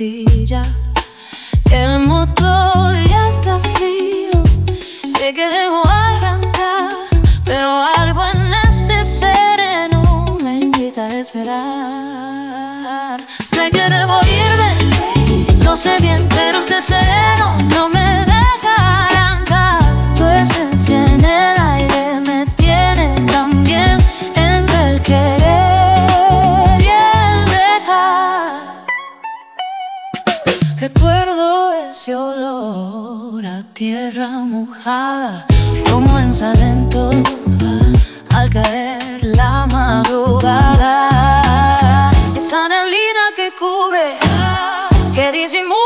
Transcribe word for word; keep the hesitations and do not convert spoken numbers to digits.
pastilla, que el motor ya está frío. Sé que debo arrancar, pero algo en este sereno me invita a esperar. Sé que debo irme, lo sé bien, pero este sereno no me deja arrancar. Tu esencia en el aire me tiene también entre el querer y el dejar. Recuerdo ese olor a tierra mojada, como en Salento al caer la madrugada. Esa neblina que cubre, que disimula